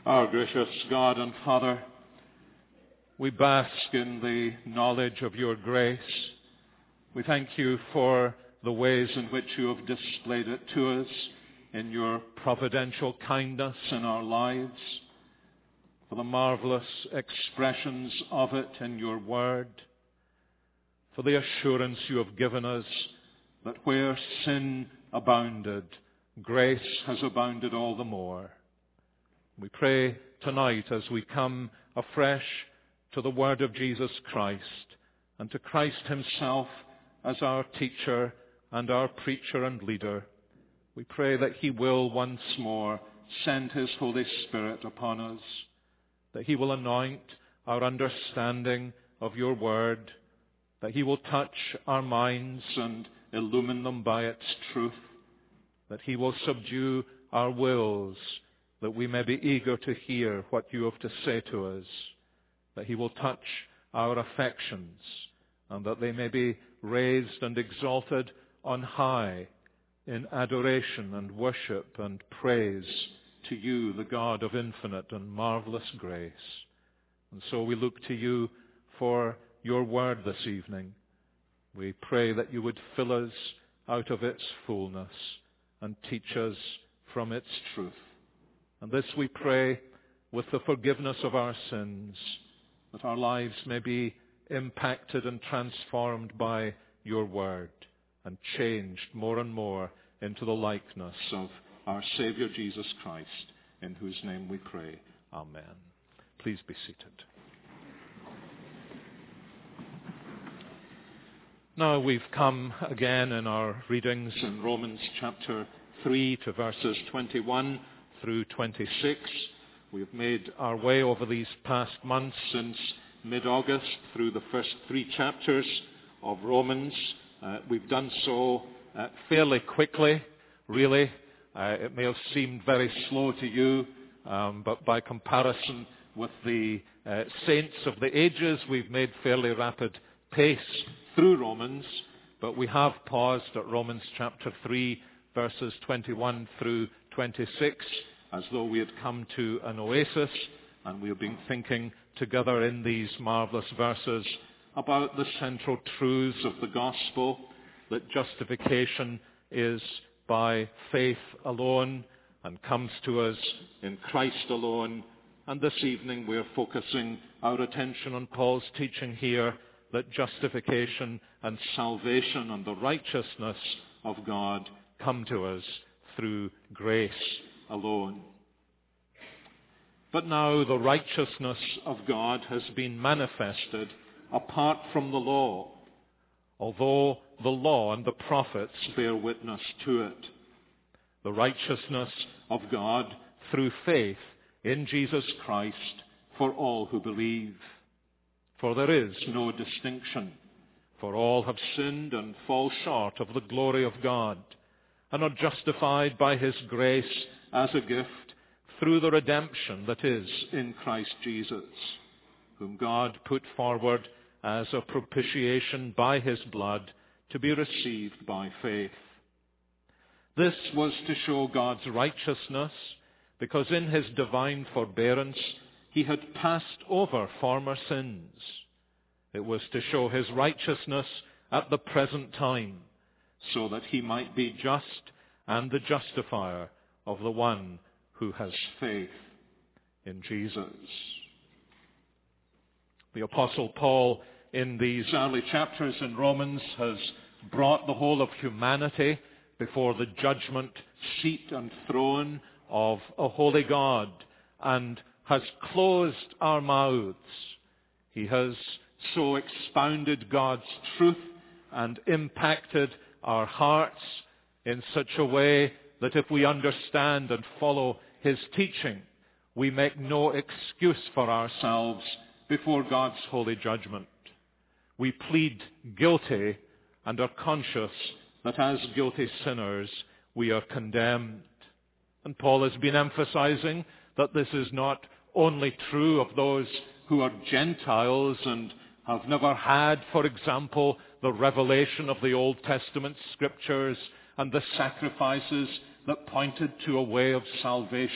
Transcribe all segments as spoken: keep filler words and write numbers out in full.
Our gracious God and Father, we bask in the knowledge of your grace. We thank you for the ways in which you have displayed it to us in your providential kindness in our lives, for the marvelous expressions of it in your word, for the assurance you have given us that where sin abounded, grace has abounded all the more. We pray tonight as we come afresh to the word of Jesus Christ and to Christ himself as our teacher and our preacher and leader, we pray that he will once more send his Holy Spirit upon us, that he will anoint our understanding of your word, that he will touch our minds and illumine them by its truth, that he will subdue our wills, that we may be eager to hear what you have to say to us, that he will touch our affections, and that they may be raised and exalted on high in adoration and worship and praise to you, the God of infinite and marvelous grace. And so we look to you for your word this evening. We pray that you would fill us out of its fullness and teach us from its truth. And this we pray with the forgiveness of our sins, that our lives may be impacted and transformed by your word and changed more and more into the likeness of our Savior Jesus Christ, in whose name we pray. Amen. Please be seated. Now we've come again in our readings in Romans chapter three to verses twenty-one through twenty-six. We've made our way over these past months since mid-August through the first three chapters of Romans. Uh, we've done so uh, fairly quickly, really. Uh, it may have seemed very slow to you, um, but by comparison with the uh, saints of the ages, we've made fairly rapid pace through Romans. But we have paused at Romans chapter three, verses twenty-one through twenty-six, as though we had come to an oasis, and we have been thinking together in these marvelous verses about the central truths of the gospel, that justification is by faith alone and comes to us in Christ alone. And this evening we're focusing our attention on Paul's teaching here that justification and salvation and the righteousness of God come to us through grace alone. But now the righteousness of God has been manifested apart from the law, although the law and the prophets bear witness to it. The righteousness of God through faith in Jesus Christ for all who believe. For there is no distinction, for all have sinned and fall short of the glory of God, and are justified by his grace as a gift through the redemption that is in Christ Jesus, whom God put forward as a propitiation by his blood to be received by faith. This was to show God's righteousness, because in his divine forbearance he had passed over former sins. It was to show his righteousness at the present time, so that he might be just and the justifier of the one who has faith in Jesus. The Apostle Paul, in these early chapters in Romans, has brought the whole of humanity before the judgment seat and throne of a holy God, and has closed our mouths. He has so expounded God's truth and impacted our hearts in such a way that if we understand and follow his teaching, we make no excuse for ourselves before God's holy judgment. We plead guilty and are conscious that as guilty sinners we are condemned. And Paul has been emphasizing that this is not only true of those who are Gentiles and have never had, for example, the revelation of the Old Testament scriptures and the sacrifices that pointed to a way of salvation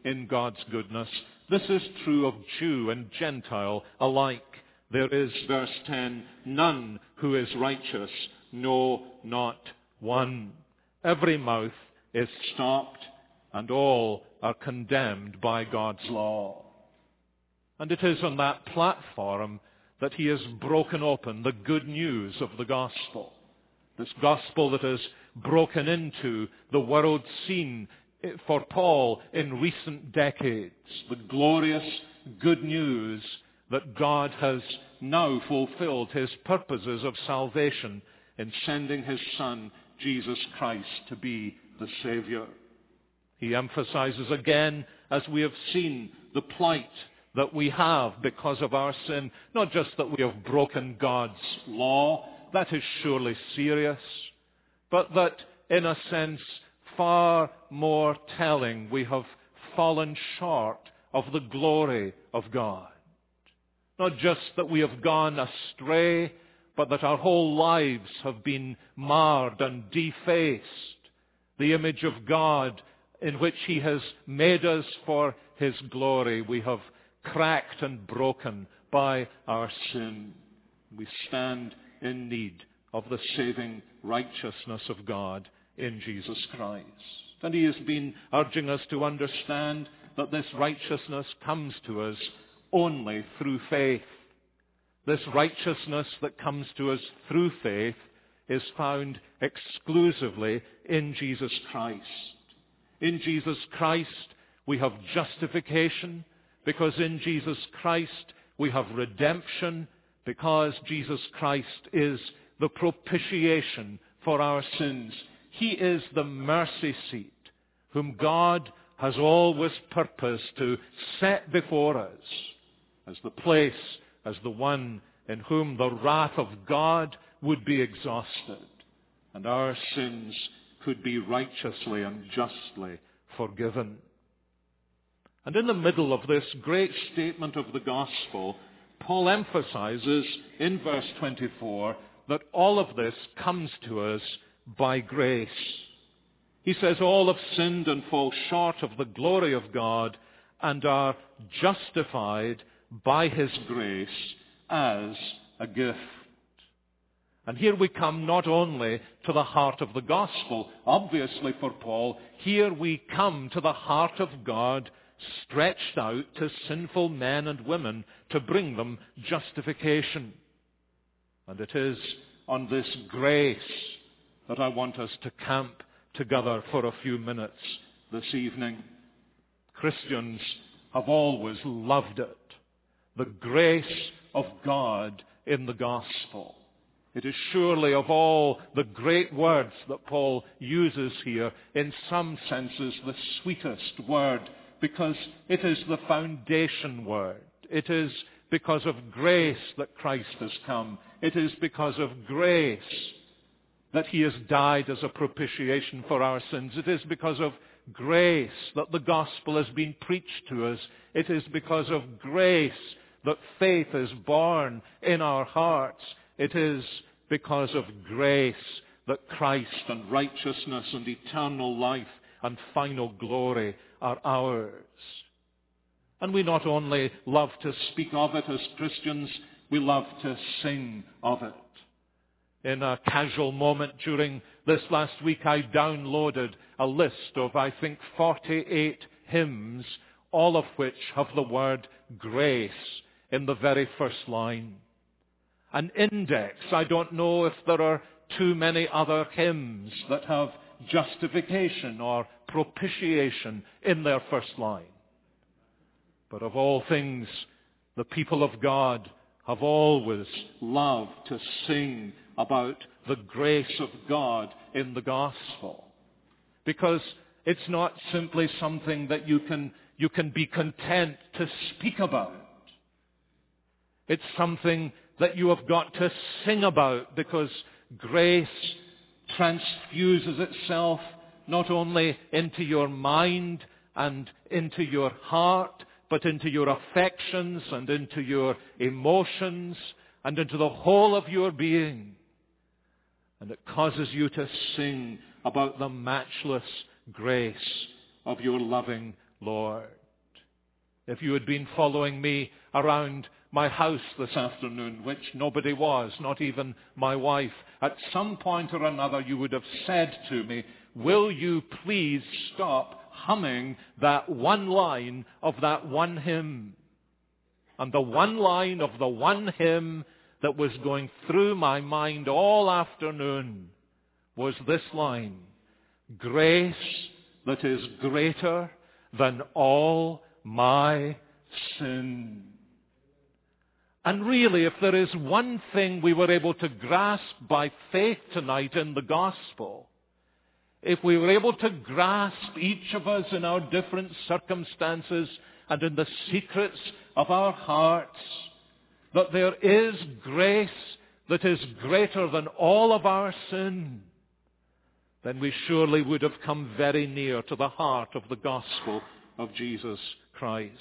in God's goodness. This is true of Jew and Gentile alike. There is, verse ten, none who is righteous, no, not one. Every mouth is stopped, and all are condemned by God's law. And it is on that platform that he has broken open the good news of the gospel. This gospel that has broken into the world scene for Paul in recent decades. The glorious good news that God has now fulfilled his purposes of salvation in sending his Son, Jesus Christ, to be the Savior. He emphasizes again, as we have seen, the plight that we have because of our sin. Not just that we have broken God's law, that is surely serious, but that, in a sense, far more telling, we have fallen short of the glory of God. Not just that we have gone astray, but that our whole lives have been marred and defaced. The image of God in which he has made us for his glory, we have cracked and broken by our sin. We stand in need of the saving righteousness of God in Jesus Christ. And he has been urging us to understand that this righteousness comes to us only through faith. This righteousness that comes to us through faith is found exclusively in Jesus Christ. In Jesus Christ we have justification, because in Jesus Christ we have redemption, because Jesus Christ is the propitiation for our sins. He is the mercy seat whom God has always purposed to set before us as the place, as the one in whom the wrath of God would be exhausted and our sins could be righteously and justly forgiven. And in the middle of this great statement of the gospel, Paul emphasizes in verse twenty-four that all of this comes to us by grace. He says all have sinned and fall short of the glory of God and are justified by his grace as a gift. And here we come not only to the heart of the gospel, obviously for Paul, here we come to the heart of God stretched out to sinful men and women to bring them justification. And it is on this grace that I want us to camp together for a few minutes this evening. Christians have always loved it, the grace of God in the gospel. It is surely, of all the great words that Paul uses here, in some senses the sweetest word, because it is the foundation word. It is because of grace that Christ has come. It is because of grace that he has died as a propitiation for our sins. It is because of grace that the gospel has been preached to us. It is because of grace that faith is born in our hearts. It is because of grace that Christ and righteousness and eternal life and final glory are ours. And we not only love to speak of it as Christians, we love to sing of it. In a casual moment during this last week, I downloaded a list of, I think, forty-eight hymns, all of which have the word grace in the very first line. An index. I don't know if there are too many other hymns that have justification or propitiation in their first line. But of all things, the people of God have always loved to sing about the grace of God in the gospel. Because it's not simply something that you can, you can be content to speak about. It's something that you have got to sing about, because grace transfuses itself not only into your mind and into your heart, but into your affections and into your emotions and into the whole of your being. And it causes you to sing about the matchless grace of your loving Lord. If you had been following me around my house this afternoon, which nobody was, not even my wife, at some point or another you would have said to me, will you please stop humming that one line of that one hymn? And the one line of the one hymn that was going through my mind all afternoon was this line: grace that is greater than all my sin. And really, if there is one thing we were able to grasp by faith tonight in the gospel, if we were able to grasp, each of us in our different circumstances and in the secrets of our hearts, that there is grace that is greater than all of our sin, then we surely would have come very near to the heart of the gospel of Jesus Christ.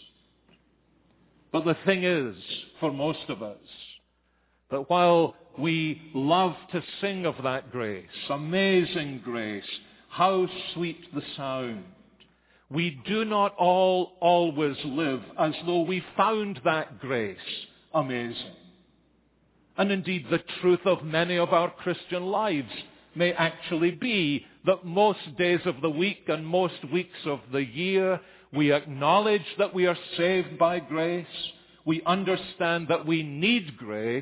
But the thing is, for most of us, that while we love to sing of that grace, amazing grace, how sweet the sound, we do not all always live as though we found that grace amazing. And indeed, the truth of many of our Christian lives may actually be that most days of the week and most weeks of the year, we acknowledge that we are saved by grace. We understand that we need grace.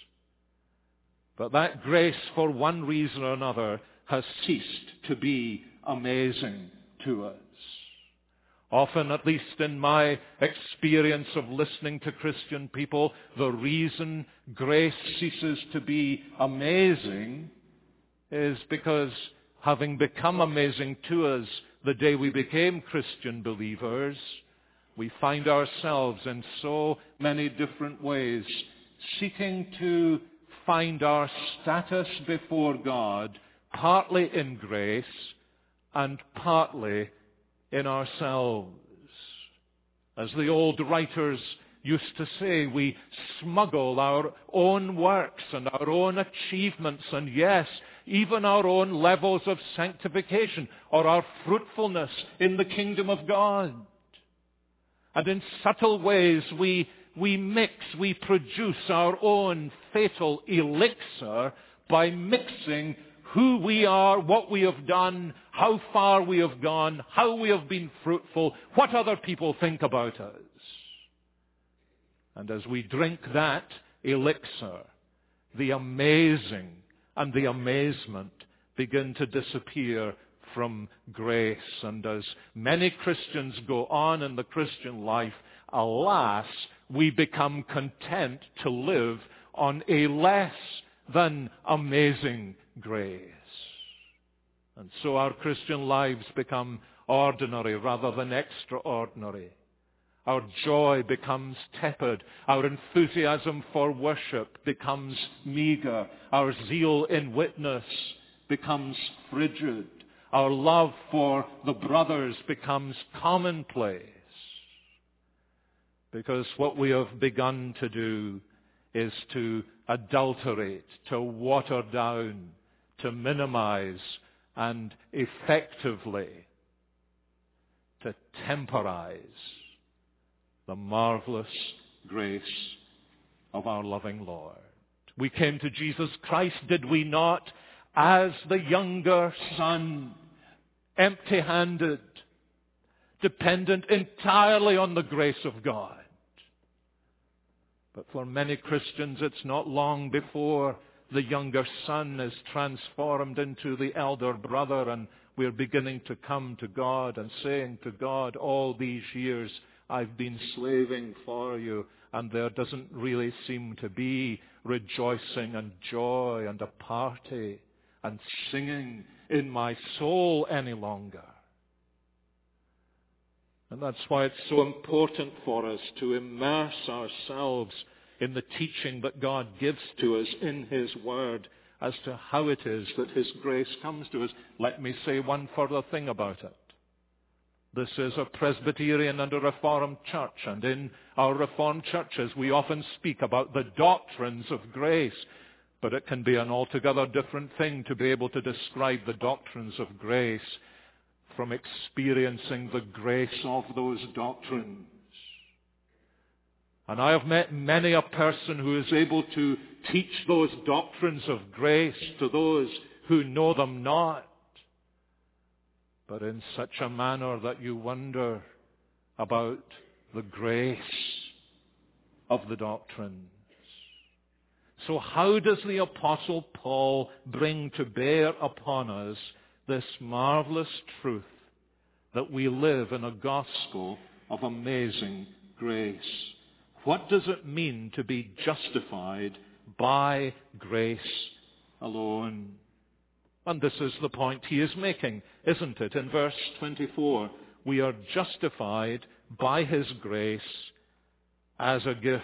But that grace, for one reason or another, has ceased to be amazing to us. Often, at least in my experience of listening to Christian people, the reason grace ceases to be amazing is because, having become amazing to us the day we became Christian believers, we find ourselves in so many different ways seeking to find our status before God, partly in grace and partly in ourselves. As the old writers used to say, we smuggle our own works and our own achievements and, yes, even our own levels of sanctification or our fruitfulness in the kingdom of God. And in subtle ways we we mix, we produce our own fatal elixir by mixing who we are, what we have done, how far we have gone, how we have been fruitful, what other people think about us. And as we drink that elixir, the amazing and the amazement begin to disappear from grace. And as many Christians go on in the Christian life, alas, we become content to live on a less than amazing grace. And so our Christian lives become ordinary rather than extraordinary. Our joy becomes tepid. Our enthusiasm for worship becomes meager. Our zeal in witness becomes frigid. Our love for the brothers becomes commonplace. Because what we have begun to do is to adulterate, to water down, to minimize, and effectively to temporize the marvelous grace of our loving Lord. We came to Jesus Christ, did we not, as the younger son, empty-handed, dependent entirely on the grace of God. But for many Christians, it's not long before the younger son is transformed into the elder brother, and we're beginning to come to God and saying to God, all these years I've been slaving for you, and there doesn't really seem to be rejoicing and joy and a party and singing in my soul any longer. And that's why it's so important for us to immerse ourselves in the teaching that God gives to us in His Word as to how it is that His grace comes to us. Let me say one further thing about it. This is a Presbyterian and a Reformed church, and in our Reformed churches we often speak about the doctrines of grace, but it can be an altogether different thing to be able to describe the doctrines of grace from experiencing the grace of those doctrines. And I have met many a person who is able to teach those doctrines of grace to those who know them not, but in such a manner that you wonder about the grace of the doctrines. So how does the Apostle Paul bring to bear upon us this marvelous truth that we live in a gospel of amazing grace? What does it mean to be justified by grace alone? And this is the point he is making, isn't it? In verse twenty-four, we are justified by his grace as a gift.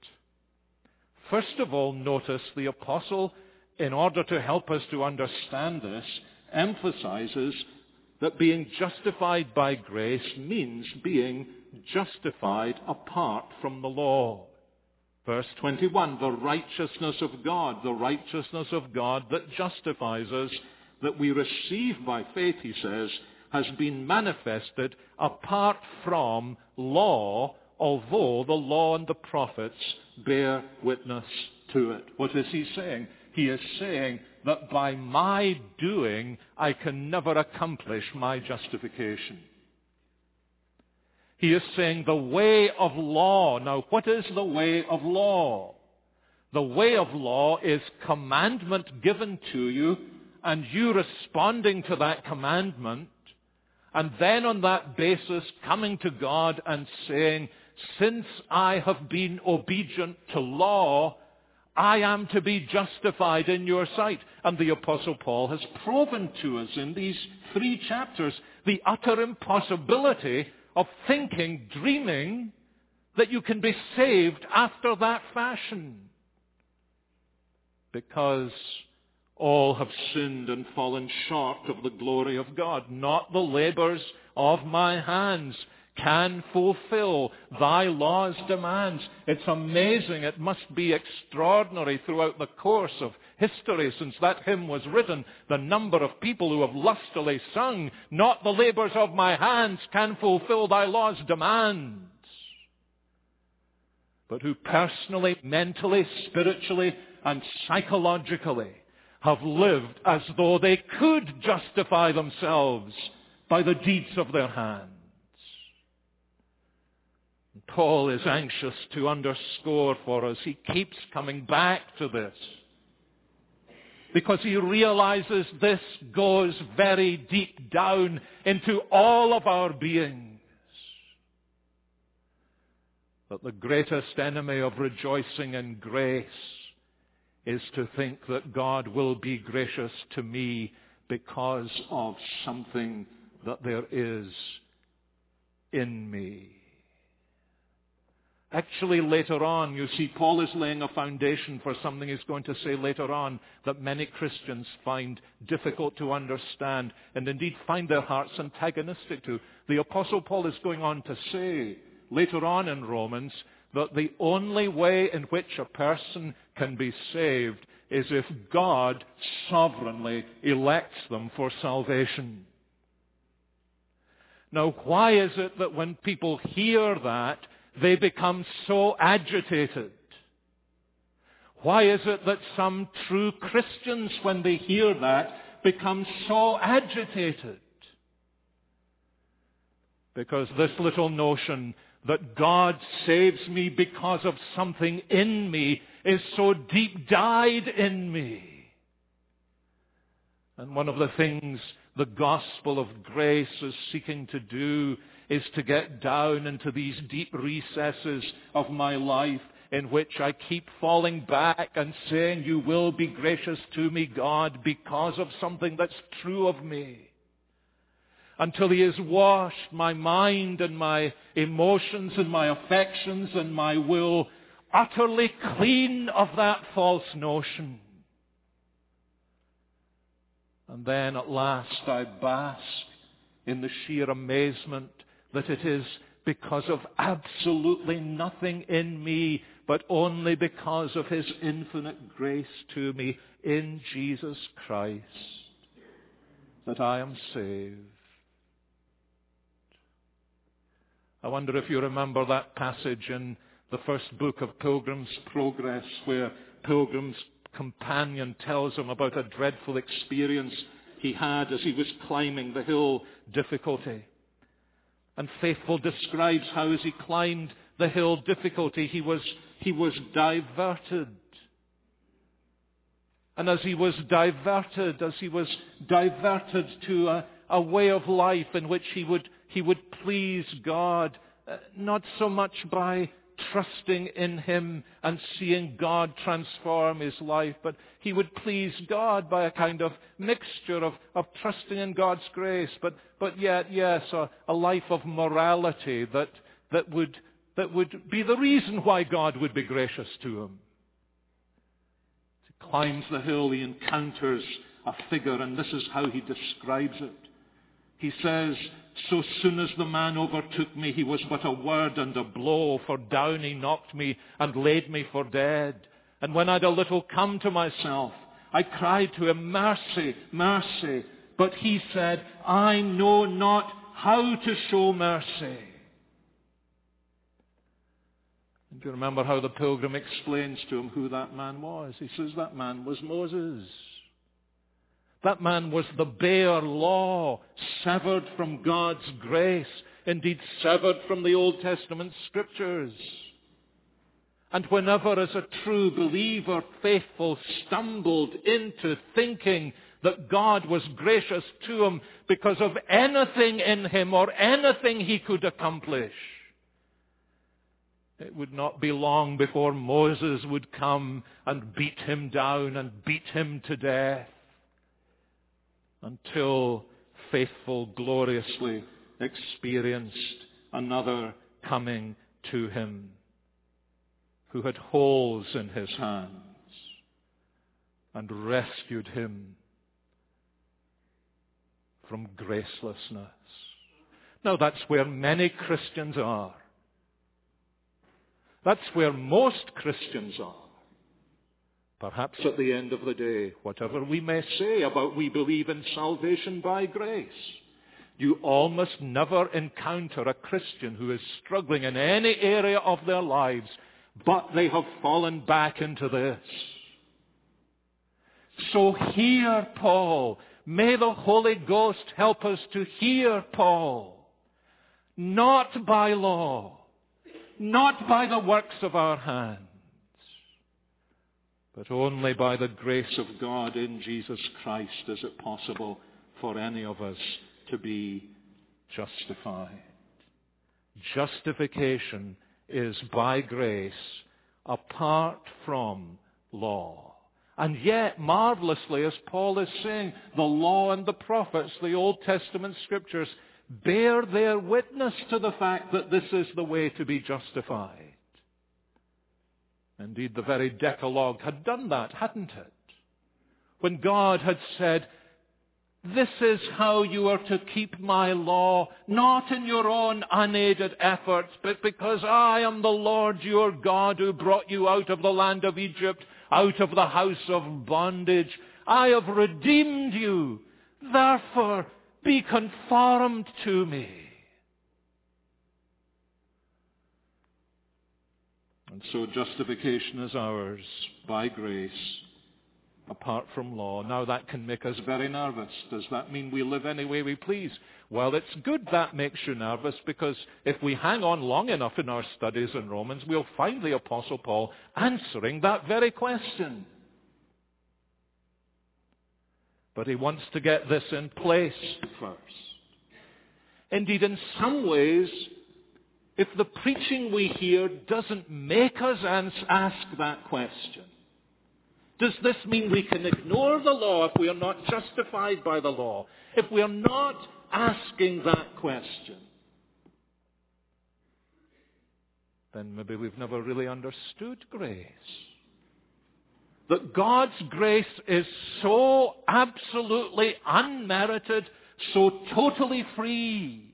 First of all, notice the apostle, in order to help us to understand this, emphasizes that being justified by grace means being justified apart from the law. Verse twenty-one, the righteousness of God, the righteousness of God that justifies us, that we receive by faith, he says, has been manifested apart from law, although the law and the prophets bear witness to it. What is he saying? He is saying that by my doing, I can never accomplish my justification. He is saying the way of law. Now, what is the way of law? The way of law is commandment given to you, and you responding to that commandment, and then on that basis coming to God and saying, since I have been obedient to law, I am to be justified in your sight. And the Apostle Paul has proven to us in these three chapters the utter impossibility of thinking, dreaming, that you can be saved after that fashion. Because all have sinned and fallen short of the glory of God. Not the labors of my hands can fulfill thy law's demands. It's amazing. It must be extraordinary throughout the course of history since that hymn was written, the number of people who have lustily sung, not the labors of my hands can fulfill thy law's demands, but who personally, mentally, spiritually, and psychologically have lived as though they could justify themselves by the deeds of their hands. Paul is anxious to underscore for us. He keeps coming back to this because he realizes this goes very deep down into all of our beings. That the greatest enemy of rejoicing in grace is to think that God will be gracious to me because of something that there is in me. Actually, later on, you see, Paul is laying a foundation for something he's going to say later on that many Christians find difficult to understand and indeed find their hearts antagonistic to. The Apostle Paul is going on to say later on in Romans that the only way in which a person can be saved is if God sovereignly elects them for salvation. Now, why is it that when people hear that, they become so agitated? Why is it that some true Christians, when they hear that, become so agitated? Because this little notion that God saves me because of something in me is so deep dyed in me. And one of the things the gospel of grace is seeking to do is to get down into these deep recesses of my life in which I keep falling back and saying, you will be gracious to me, God, because of something that's true of me. Until he has washed my mind and my emotions and my affections and my will utterly clean of that false notion. And then at last I bask in the sheer amazement that it is because of absolutely nothing in me, but only because of his infinite grace to me in Jesus Christ that I am saved. I wonder if you remember that passage in the first book of Pilgrim's Progress, where Pilgrim's companion tells him about a dreadful experience he had as he was climbing the hill Difficulty. And Faithful describes how as he climbed the hill Difficulty, he was, he was diverted. And as he was diverted, as he was diverted to a, a way of life in which he would, he would please God, uh, not so much by trusting in Him and seeing God transform his life, but he would please God by a kind of mixture of, of trusting in God's grace, but, but yet, yes, a, a life of morality that, that would, that would be the reason why God would be gracious to him. As he climbs the hill, he encounters a figure, and this is how he describes it. He says, "So soon as the man overtook me, he was but a word and a blow, for down he knocked me and laid me for dead. And when I'd a little come to myself, I cried to him, 'Mercy, mercy.' But he said, 'I know not how to show mercy.'" And do you remember how the pilgrim explains to him who that man was? He says that man was Moses. That man was the bare law, severed from God's grace, indeed severed from the Old Testament Scriptures. And whenever as a true believer, Faithful, stumbled into thinking that God was gracious to him because of anything in him or anything he could accomplish, it would not be long before Moses would come and beat him down and beat him to death, until Faithful gloriously experienced another coming to him who had holes in his hands and rescued him from gracelessness. Now that's where many Christians are. That's where most Christians are. Perhaps at the end of the day, whatever we may say about we believe in salvation by grace, you almost never encounter a Christian who is struggling in any area of their lives, but they have fallen back into this. So hear Paul. May the Holy Ghost help us to hear Paul. Not by law, not by the works of our hands, but only by the grace of God in Jesus Christ is it possible for any of us to be justified. Justification is by grace apart from law. And yet, marvelously, as Paul is saying, the law and the prophets, the Old Testament Scriptures, bear their witness to the fact that this is the way to be justified. Indeed, the very Decalogue had done that, hadn't it? When God had said, "This is how you are to keep my law, not in your own unaided efforts, but because I am the Lord your God who brought you out of the land of Egypt, out of the house of bondage. I have redeemed you. Therefore, be conformed to me." And so justification is ours by grace, apart from law. Now that can make us very nervous. Does that mean we live any way we please? Well, it's good that makes you nervous, because if we hang on long enough in our studies in Romans, we'll find the Apostle Paul answering that very question. But he wants to get this in place first. Indeed, in some ways, if the preaching we hear doesn't make us ask that question, does this mean we can ignore the law if we are not justified by the law? If we are not asking that question, then maybe we've never really understood grace. That God's grace is so absolutely unmerited, so totally free,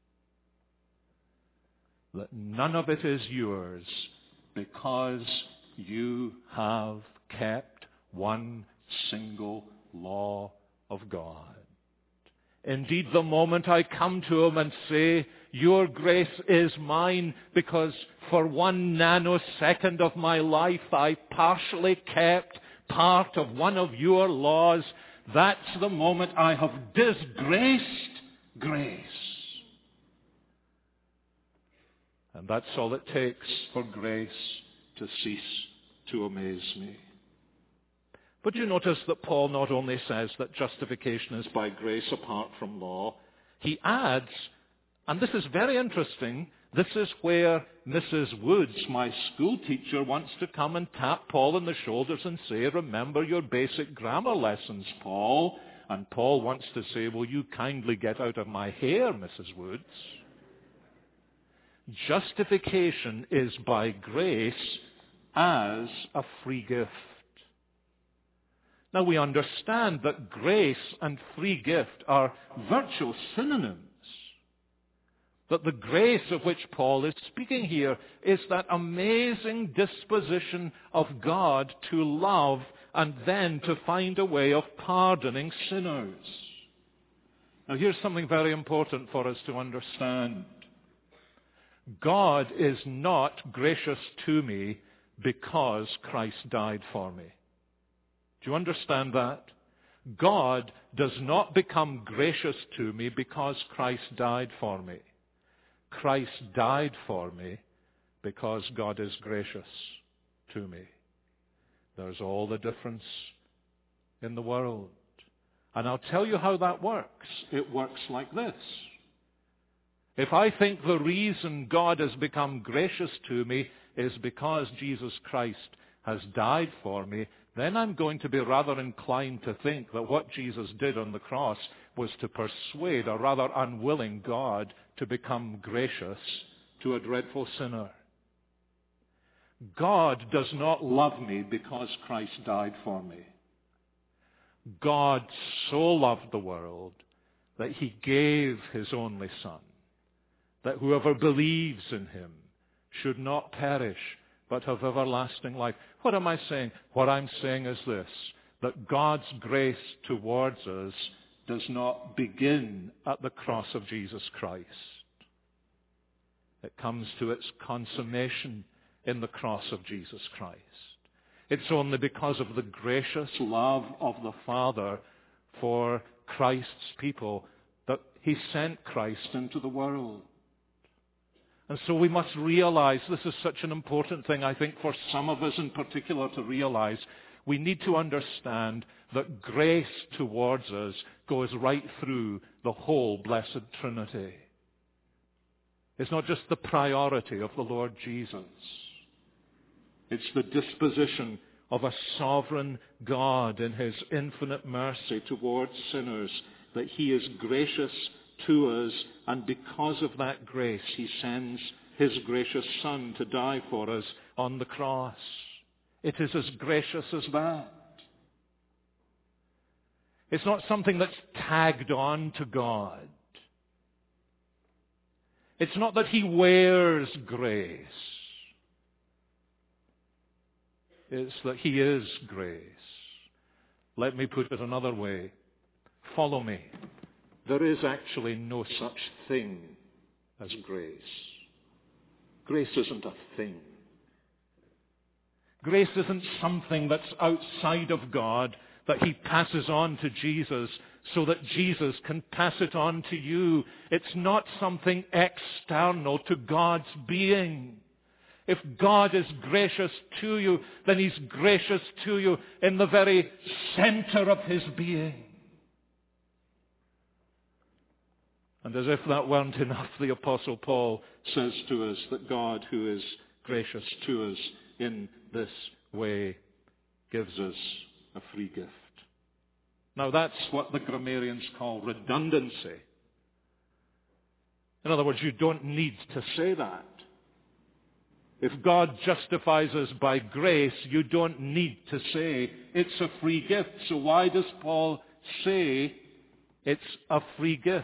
that none of it is yours because you have kept one single law of God. Indeed, the moment I come to him and say, your grace is mine, because for one nanosecond of my life I partially kept part of one of your laws, that's the moment I have disgraced grace. And that's all it takes for grace to cease to amaze me. But you notice that Paul not only says that justification is by grace apart from law, he adds, and this is very interesting, this is where Missus Woods, my school teacher, wants to come and tap Paul on the shoulders and say, remember your basic grammar lessons, Paul. And Paul wants to say, will you kindly get out of my hair, Missus Woods? Justification is by grace as a free gift. Now we understand that grace and free gift are virtual synonyms. That the grace of which Paul is speaking here is that amazing disposition of God to love and then to find a way of pardoning sinners. Now here's something very important for us to understand. God is not gracious to me because Christ died for me. Do you understand that? God does not become gracious to me because Christ died for me. Christ died for me because God is gracious to me. There's all the difference in the world. And I'll tell you how that works. It works like this. If I think the reason God has become gracious to me is because Jesus Christ has died for me, then I'm going to be rather inclined to think that what Jesus did on the cross was to persuade a rather unwilling God to become gracious to a dreadful sinner. God does not love me because Christ died for me. God so loved the world that he gave his only Son, that whoever believes in him should not perish, but have everlasting life. What am I saying? What I'm saying is this, that God's grace towards us does not begin at the cross of Jesus Christ. It comes to its consummation in the cross of Jesus Christ. It's only because of the gracious love of the Father for Christ's people that he sent Christ into the world. And so we must realize, this is such an important thing, I think, for some of us in particular to realize. We need to understand that grace towards us goes right through the whole blessed Trinity. It's not just the priority of the Lord Jesus. It's the disposition of a sovereign God in his infinite mercy towards sinners, that he is gracious to us, and because of that grace, he sends his gracious Son to die for us on the cross. It is as gracious as that. It's not something that's tagged on to God. It's not that he wears grace. It's that he is grace. Let me put it another way. Follow me. There is actually no such thing as grace. Grace isn't a thing. Grace isn't something that's outside of God that he passes on to Jesus so that Jesus can pass it on to you. It's not something external to God's being. If God is gracious to you, then he's gracious to you in the very center of his being. And as if that weren't enough, the Apostle Paul says to us that God, who is gracious to us in this way, gives us a free gift. Now that's what the grammarians call redundancy. In other words, you don't need to say that. If God justifies us by grace, you don't need to say it's a free gift. So why does Paul say it's a free gift?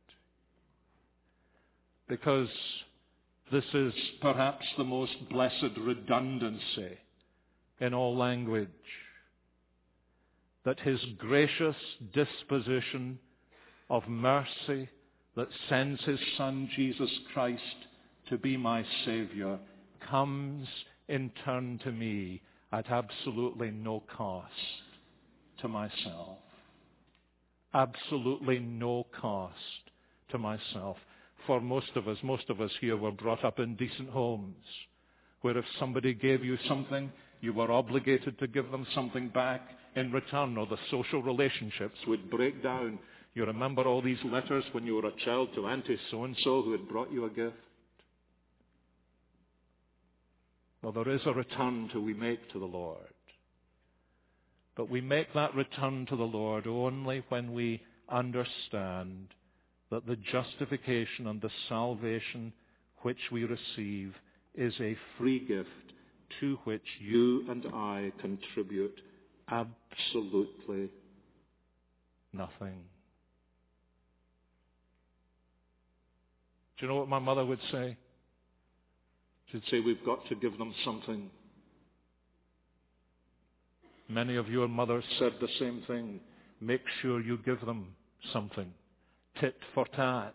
Because this is perhaps the most blessed redundancy in all language. That his gracious disposition of mercy that sends his Son, Jesus Christ, to be my Savior, comes in turn to me at absolutely no cost to myself. Absolutely no cost to myself. For most of us, most of us here were brought up in decent homes, where if somebody gave you something, you were obligated to give them something back in return, or the social relationships would break down. You remember all these letters when you were a child to Auntie so-and-so who had brought you a gift? Well, there is a return to we make to the Lord. But we make that return to the Lord only when we understand that the justification and the salvation which we receive is a free gift to which you and I contribute absolutely nothing. Do you know what my mother would say? She'd say, we've got to give them something. Many of your mothers said the same thing. Make sure you give them something. Tit for tat.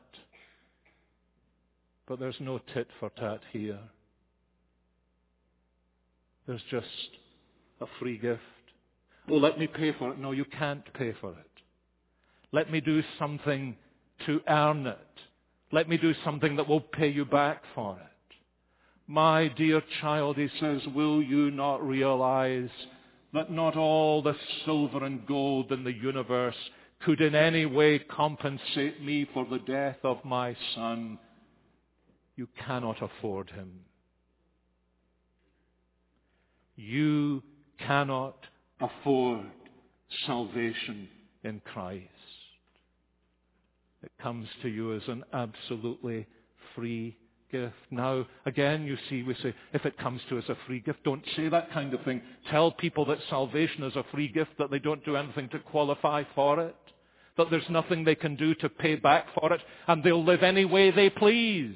But there's no tit for tat here. There's just a free gift. Oh, let me pay for it. No, you can't pay for it. Let me do something to earn it. Let me do something that will pay you back for it. My dear child, he says, will you not realize that not all the silver and gold in the universe could in any way compensate me for the death of my son? You cannot afford him. You cannot afford salvation in Christ. It comes to you as an absolutely free gift. Now, again, you see, we say, if it comes to us as a free gift, don't say that kind of thing. Tell people that salvation is a free gift, that they don't do anything to qualify for it, that there's nothing they can do to pay back for it, and they'll live any way they please.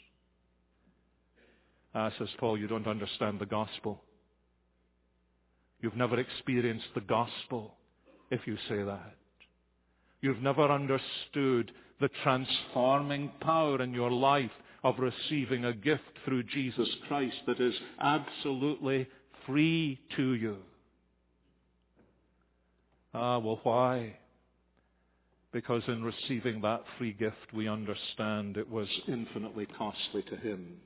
Ah, says Paul, you don't understand the gospel. You've never experienced the gospel if you say that. You've never understood the transforming power in your life of receiving a gift through Jesus Christ that is absolutely free to you. Ah, well, why? Because in receiving that free gift, we understand it was infinitely costly to him.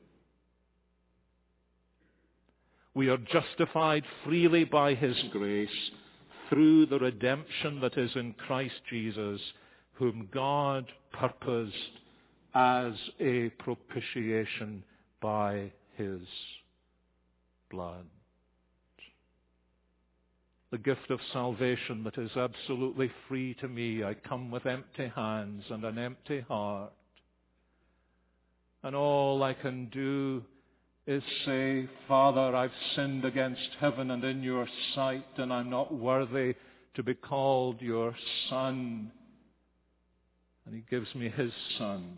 We are justified freely by his grace through the redemption that is in Christ Jesus, whom God purposed as a propitiation by his blood. The gift of salvation that is absolutely free to me. I come with empty hands and an empty heart. And all I can do is say, Father, I've sinned against heaven and in your sight, and I'm not worthy to be called your son. And he gives me his son.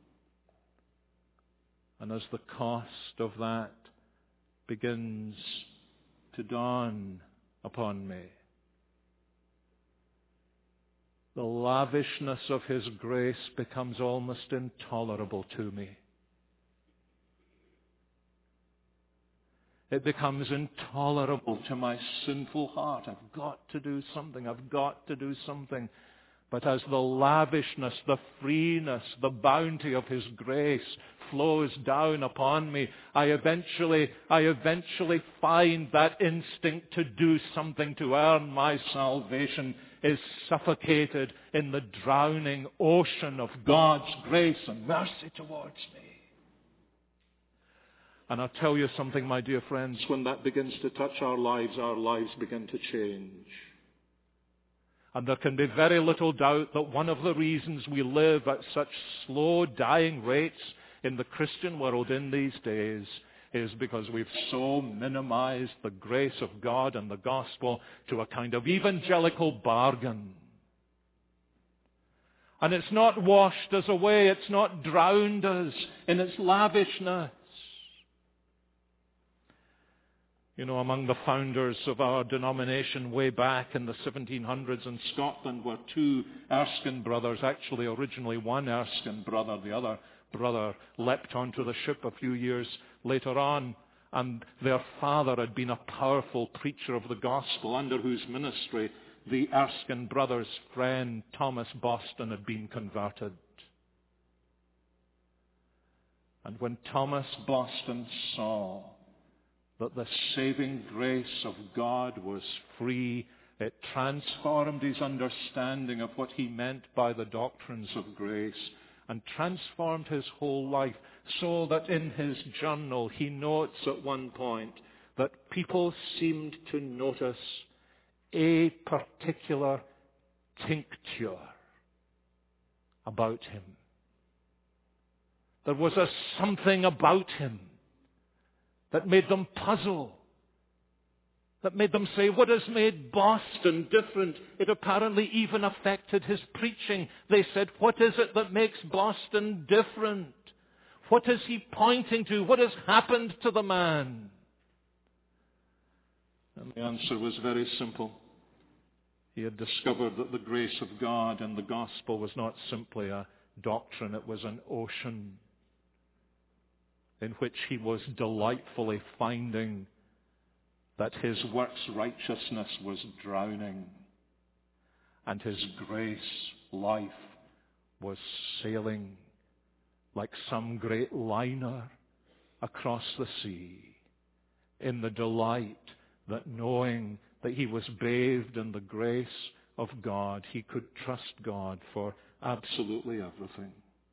And as the cost of that begins to dawn upon me, the lavishness of his grace becomes almost intolerable to me. It becomes intolerable to my sinful heart. I've got to do something. I've got to do something. But as the lavishness, the freeness, the bounty of his grace flows down upon me, I eventually, I eventually find that instinct to do something to earn my salvation is suffocated in the drowning ocean of God's grace and mercy towards me. And I'll tell you something, my dear friends, when that begins to touch our lives, our lives begin to change. And there can be very little doubt that one of the reasons we live at such slow dying rates in the Christian world in these days is because we've so minimized the grace of God and the gospel to a kind of evangelical bargain. And it's not washed us away, it's not drowned us in its lavishness. You know, among the founders of our denomination way back in the seventeen hundreds in Scotland were two Erskine brothers. Actually, originally one Erskine brother. The other brother leapt onto the ship a few years later on. And their father had been a powerful preacher of the gospel, under whose ministry the Erskine brothers' friend Thomas Boston had been converted. And when Thomas Boston saw that the saving grace of God was free, it transformed his understanding of what he meant by the doctrines of grace and transformed his whole life, so that in his journal he notes at one point that people seemed to notice a particular tincture about him. There was a something about him that made them puzzle, that made them say, what has made Boston different? It apparently even affected his preaching. They said, what is it that makes Boston different? What is he pointing to? What has happened to the man? And the answer was very simple. He had discovered that the grace of God and the gospel was not simply a doctrine, it was an ocean in which he was delightfully finding that his works righteousness was drowning and his grace life was sailing like some great liner across the sea, in the delight that knowing that he was bathed in the grace of God, he could trust God for absolutely everything.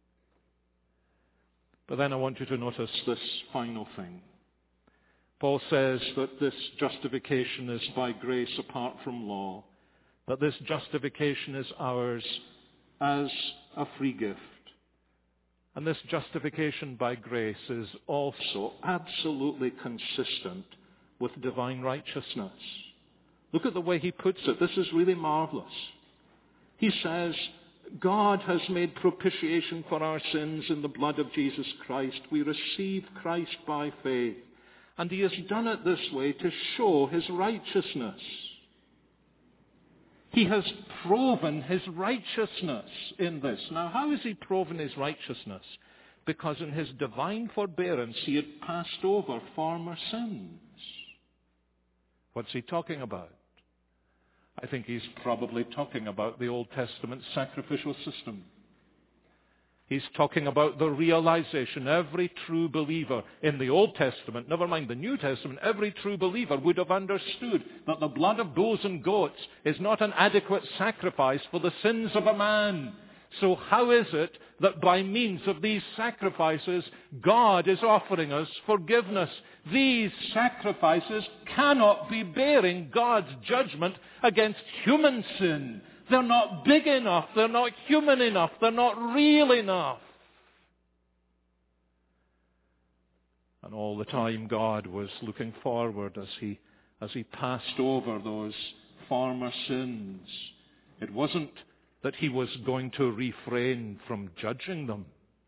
But then I want you to notice this final thing. Paul says that this justification is by grace apart from law, that this justification is ours as a free gift. And this justification by grace is also absolutely consistent with divine righteousness. Look at the way he puts it. This is really marvelous. He says, God has made propitiation for our sins in the blood of Jesus Christ. We receive Christ by faith. And he has done it this way to show his righteousness. He has proven his righteousness in this. Now, how has he proven his righteousness? Because in his divine forbearance, he had passed over former sins. What's he talking about? I think he's probably talking about the Old Testament sacrificial system. He's talking about the realization every true believer in the Old Testament, never mind the New Testament, every true believer would have understood that the blood of bulls and goats is not an adequate sacrifice for the sins of a man. So how is it that by means of these sacrifices, God is offering us forgiveness? These sacrifices cannot be bearing God's judgment against human sin. They're not big enough. They're not human enough. They're not real enough. And all the time God was looking forward as he, as he passed over those former sins. It wasn't that he was going to refrain from judging them.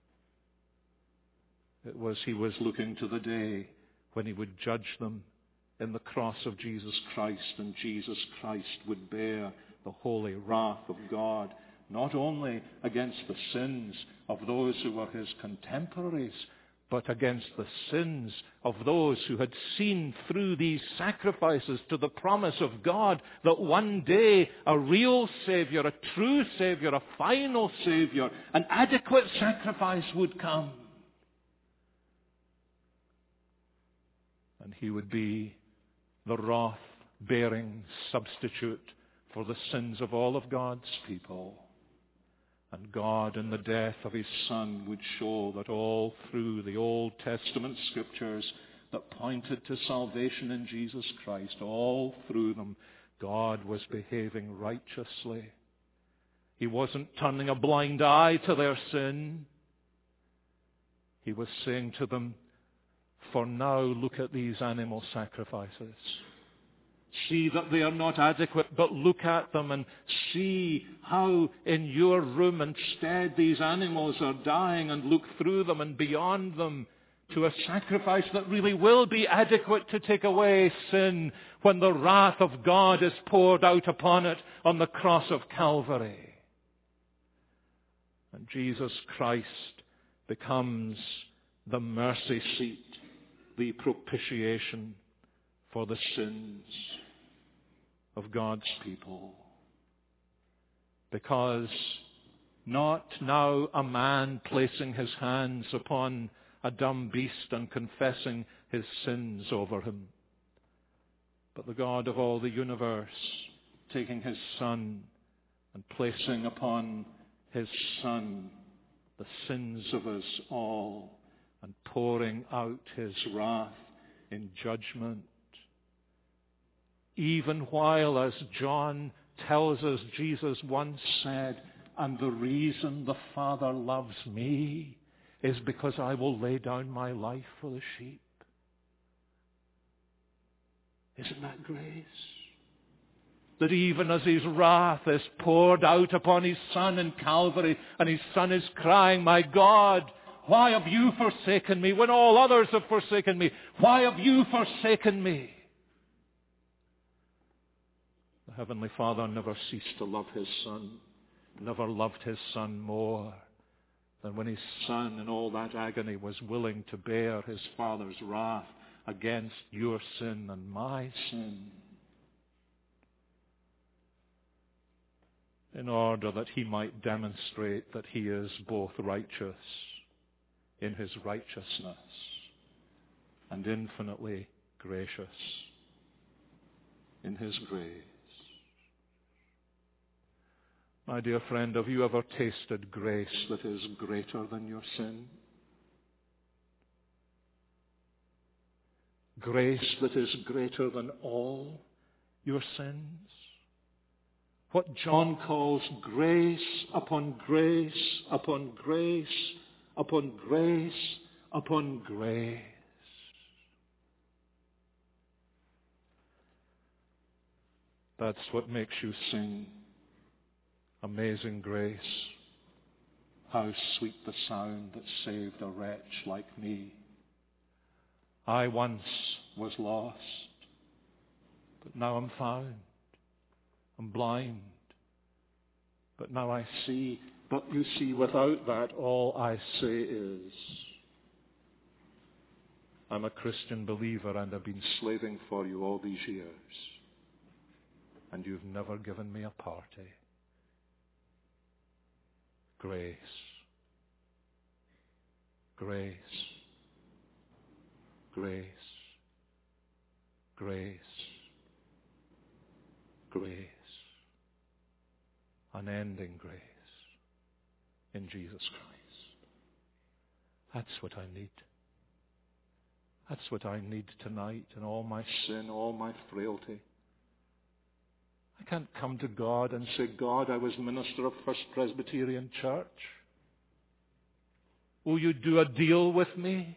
It was he was looking to the day when he would judge them in the cross of Jesus Christ, and Jesus Christ would bear the holy wrath of God, not only against the sins of those who were his contemporaries, but against the sins of those who had seen through these sacrifices to the promise of God that one day a real Savior, a true Savior, a final Savior, an adequate sacrifice would come. And he would be the wrath-bearing substitute for the sins of all of God's people. And God, in the death of his Son, would show that all through the Old Testament scriptures that pointed to salvation in Jesus Christ, all through them, God was behaving righteously. He wasn't turning a blind eye to their sin. He was saying to them, for now, look at these animal sacrifices. See that they are not adequate, but look at them and see how in your room instead these animals are dying, and look through them and beyond them to a sacrifice that really will be adequate to take away sin when the wrath of God is poured out upon it on the cross of Calvary. And Jesus Christ becomes the mercy seat, the propitiation for the sins of God's people. Because not now a man placing his hands upon a dumb beast and confessing his sins over him, but the God of all the universe taking his Son and placing upon his Son the sins of us all and pouring out his wrath in judgment. Even while, as John tells us, Jesus once said, "And the reason the Father loves me is because I will lay down my life for the sheep." Isn't that grace? That even as his wrath is poured out upon his Son in Calvary, and his Son is crying, "My God, why have you forsaken me when all others have forsaken me? Why have you forsaken me?" The Heavenly Father never ceased to love his Son, never loved his Son more than when his Son in all that agony was willing to bear his Father's wrath against your sin and my sin, in order that he might demonstrate that he is both righteous in his righteousness and infinitely gracious in his grace. My dear friend, have you ever tasted grace that is greater than your sin? Grace that is greater than all your sins? What John calls grace upon grace upon grace upon grace upon grace. That's what makes you sing, "Amazing Grace, how sweet the sound that saved a wretch like me. I once was lost, but now I'm found. I'm blind, but now I see." But you see, without that, all I say is, I'm a Christian believer and I've been slaving for you all these years, and you've never given me a party. Grace. Grace. Grace. Grace. Grace. Unending grace in Jesus Christ. That's what I need. That's what I need tonight in all my sin, all my frailty. I can't come to God and say, "God, I was minister of First Presbyterian Church. Will you do a deal with me?"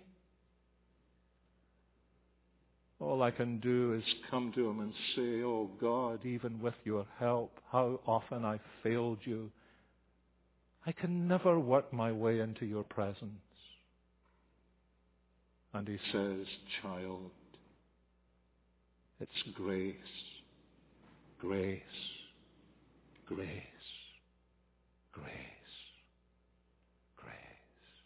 All I can do is come to him and say, "Oh God, even with your help, how often I failed you. I can never work my way into your presence." And he says, "Child, it's grace, grace, grace, grace, grace."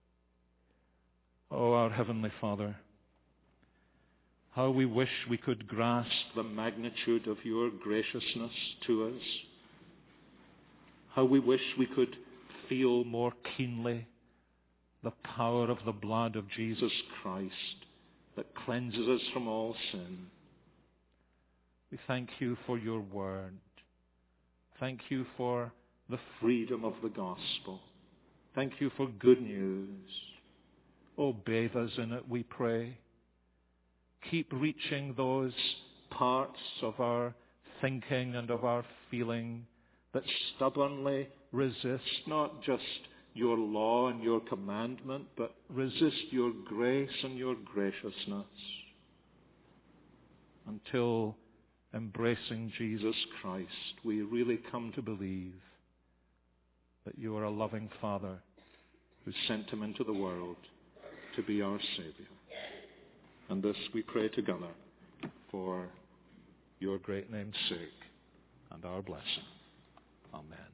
Oh, our Heavenly Father, how we wish we could grasp the magnitude of your graciousness to us. How we wish we could feel more keenly the power of the blood of Jesus Christ that cleanses us from all sin. We thank you for your word. Thank you for the freedom of the gospel. Thank you for good news. Oh, bathe us in it, we pray. Keep reaching those parts of our thinking and of our feeling that stubbornly resist not just your law and your commandment, but resist your grace and your graciousness, until, embracing Jesus Christ, we really come to believe that you are a loving Father who sent him into the world to be our Savior. And this we pray together for your great name's sake and our blessing. Amen.